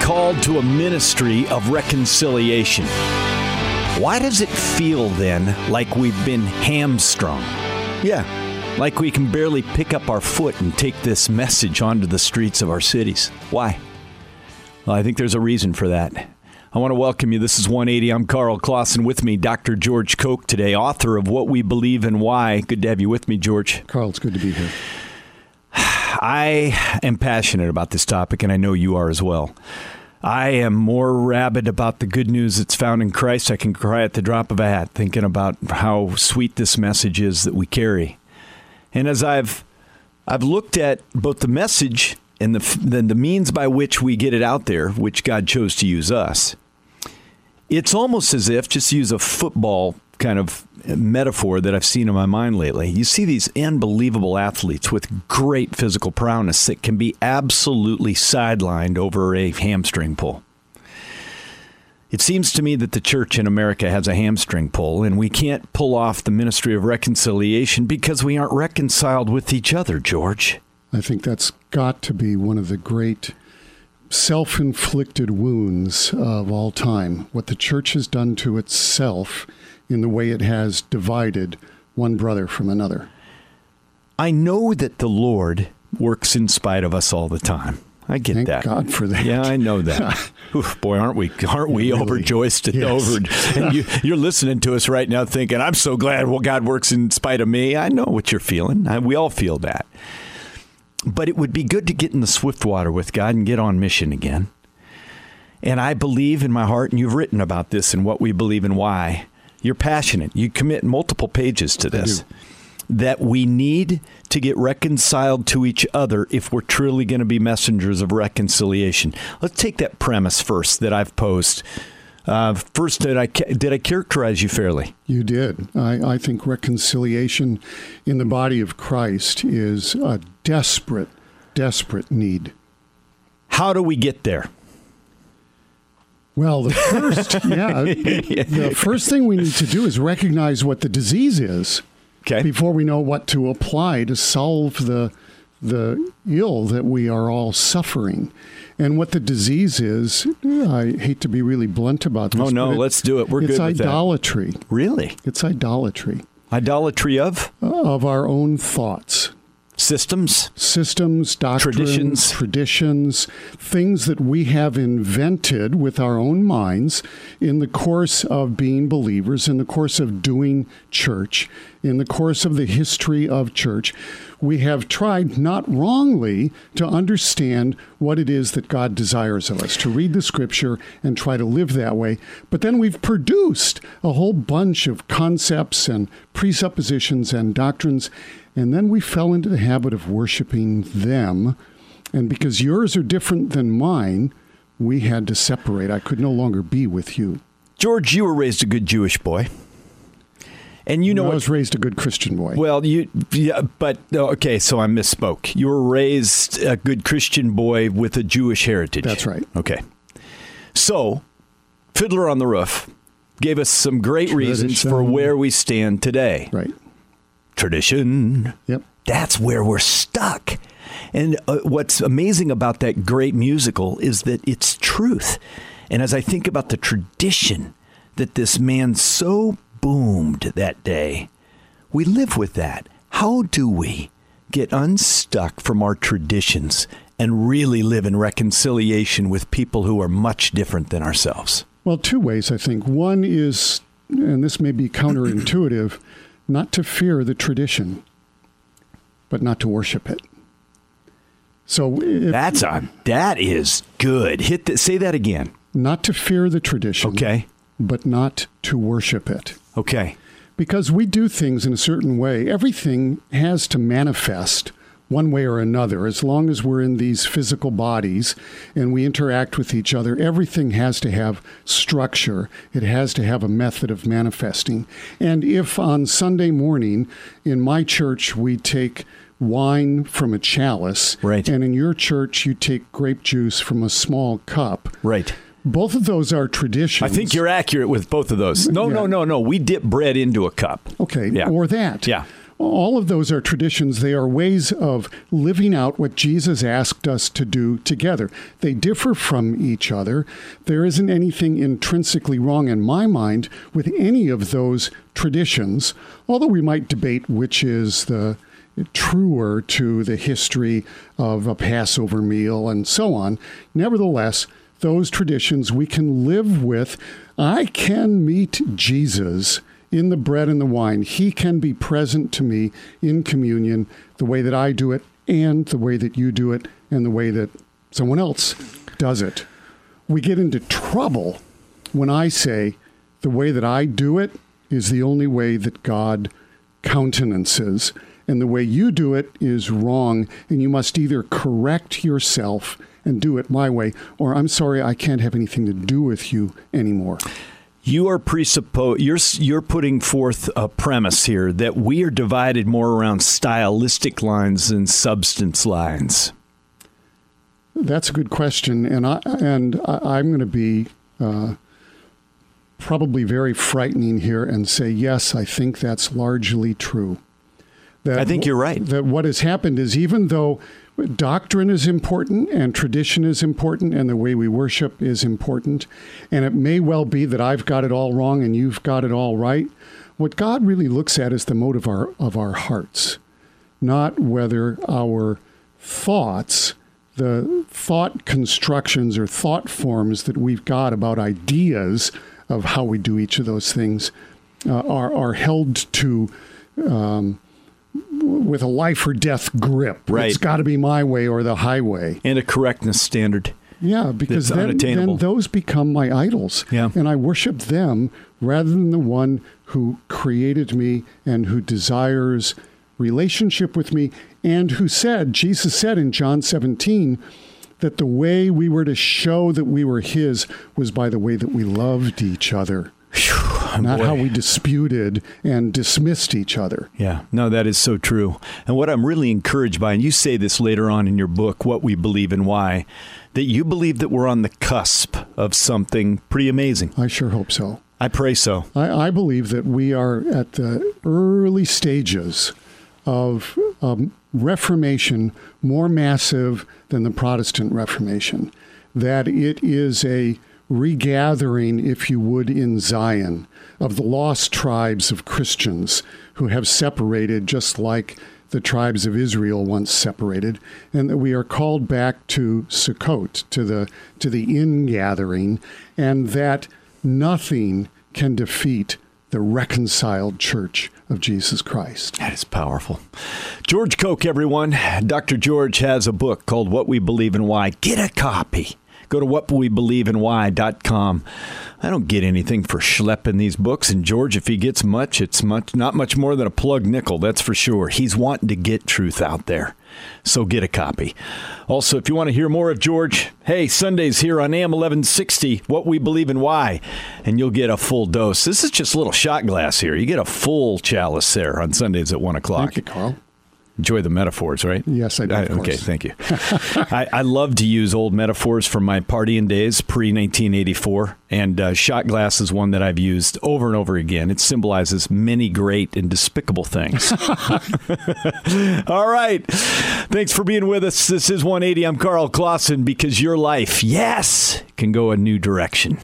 called to a ministry of reconciliation. Why does it feel then like we've been hamstrung? Yeah, like we can barely pick up our foot and take this message onto the streets of our cities. Why? Well, I think there's a reason for that. I want to welcome you. This is 180. I'm Carl Clausen. With me, Dr. George Koch today, author of What We Believe and Why. Good to have you with me, George. Carl, it's good to be here. I am passionate about this topic, and I know you are as well. I am more rabid about the good news that's found in Christ. I can cry at the drop of a hat thinking about how sweet this message is that we carry. And as I've looked at both the message and the means by which we get it out there, which God chose to use us, it's almost as if, just to use a football kind of metaphor that I've seen in my mind lately, you see these unbelievable athletes with great physical prowess that can be absolutely sidelined over a hamstring pull. It seems to me that the church in America has a hamstring pull, and we can't pull off the ministry of reconciliation because we aren't reconciled with each other, George. I think that's got to be one of the great self-inflicted wounds of all time. What the church has done to itself in the way it has divided one brother from another. I know that the Lord works in spite of us all the time. I get Thank that. God for that. Yeah, I know that. Oof, boy, aren't we really overjoyed? Yes. And you're listening to us right now thinking, I'm so glad God works in spite of me. I know what you're feeling. We all feel that. But it would be good to get in the swift water with God and get on mission again. And I believe in my heart, and you've written about this and What We Believe and Why. You're passionate. You commit multiple pages to this. That we need to get reconciled to each other if we're truly going to be messengers of reconciliation. Let's take that premise first that I've posed. First, did I characterize you fairly? You did. I think reconciliation in the body of Christ is a desperate, desperate need. How do we get there? Well, the first thing we need to do is recognize what the disease is. Okay. Before we know what to apply to solve the ill that we are all suffering. And what the disease is, I hate to be really blunt about this. Oh, no, let's do it. We're good with that. It's idolatry. Really? It's idolatry. Idolatry of? Of our own thoughts. Systems, doctrines, traditions, things that we have invented with our own minds in the course of being believers, in the course of doing church, in the course of the history of church. We have tried, not wrongly, to understand what it is that God desires of us, to read the Scripture and try to live that way. But then we've produced a whole bunch of concepts and presuppositions and doctrines, and then we fell into the habit of worshiping them. And because yours are different than mine, we had to separate. I could no longer be with you. George, you were raised a good Jewish boy. And you know, I was raised a good Christian boy. Well, okay, so I misspoke. You were raised a good Christian boy with a Jewish heritage. That's right. Okay. So, Fiddler on the Roof gave us some great reasons for where we stand today. Right. Tradition. Yep. That's where we're stuck. And what's amazing about that great musical is that it's truth. And as I think about the tradition that this man so boomed that day, we live with that. How do we get unstuck from our traditions and really live in reconciliation with people who are much different than ourselves? Well, two ways, I think. One is, and this may be counterintuitive, not to fear the tradition, but not to worship it. So that is good. Say that again. Not to fear the tradition. Okay. But not to worship it. Okay. Because we do things in a certain way. Everything has to manifest one way or another. As long as we're in these physical bodies and we interact with each other, everything has to have structure. It has to have a method of manifesting. And if on Sunday morning in my church we take wine from a chalice, right, and in your church you take grape juice from a small cup, right, both of those are traditions. I think you're accurate with both of those. No. We dip bread into a cup. Okay, yeah. Or that. Yeah. all of those are traditions. They are ways of living out what Jesus asked us to do together. They differ from each other. There isn't anything intrinsically wrong in my mind with any of those traditions, although we might debate which is the truer to the history of a Passover meal and so on. Nevertheless, those traditions we can live with. I can meet Jesus in the bread and the wine. He can be present to me in communion the way that I do it and the way that you do it and the way that someone else does it. We get into trouble when I say the way that I do it is the only way that God countenances, and the way you do it is wrong, and you must either correct yourself and do it my way, or I'm sorry, I can't have anything to do with you anymore. You are you're putting forth a premise here that we are divided more around stylistic lines than substance lines. That's a good question, and I'm going to be probably very frightening here and say, yes, I think that's largely true. I think you're right. That what has happened is, even though doctrine is important and tradition is important and the way we worship is important, and it may well be that I've got it all wrong and you've got it all right, what God really looks at is the motive of our hearts, not whether our thoughts, the thought constructions or thought forms that we've got about ideas of how we do each of those things are held to with a life or death grip. Right. It's got to be my way or the highway. And a correctness standard. Yeah, because then those become my idols. Yeah. And I worship them rather than the one who created me and who desires relationship with me, and who said, Jesus said in John 17, that the way we were to show that we were his was by the way that we loved each other. Not how we disputed and dismissed each other. Yeah, no, that is so true. And what I'm really encouraged by, and you say this later on in your book, What We Believe and Why, that you believe that we're on the cusp of something pretty amazing. I sure hope so. I pray so. I believe that we are at the early stages of Reformation, more massive than the Protestant Reformation, that it is a regathering, if you would, in Zion of the lost tribes of Christians who have separated just like the tribes of Israel once separated, and that we are called back to Sukkot, to the ingathering, and that nothing can defeat the reconciled church of Jesus Christ. That is powerful. George Koch, everyone. Dr. George has a book called What We Believe and Why. Get a copy. Go to whatwebelieveandwhy.com. I don't get anything for schlepping these books. And George, if he gets much, it's not much more than a plug nickel, that's for sure. He's wanting to get truth out there. So get a copy. Also, if you want to hear more of George, hey, Sundays here on AM 1160, What We Believe and Why, and you'll get a full dose. This is just a little shot glass here. You get a full chalice there on Sundays at 1 o'clock. Thank you, Carl. Enjoy the metaphors, right? Yes, I do. Okay, thank you. I love to use old metaphors from my partying days, pre-1984, and shot glass is one that I've used over and over again. It symbolizes many great and despicable things. All right. Thanks for being with us. This is 180. I'm Carl Clausen, because your life, yes, can go a new direction.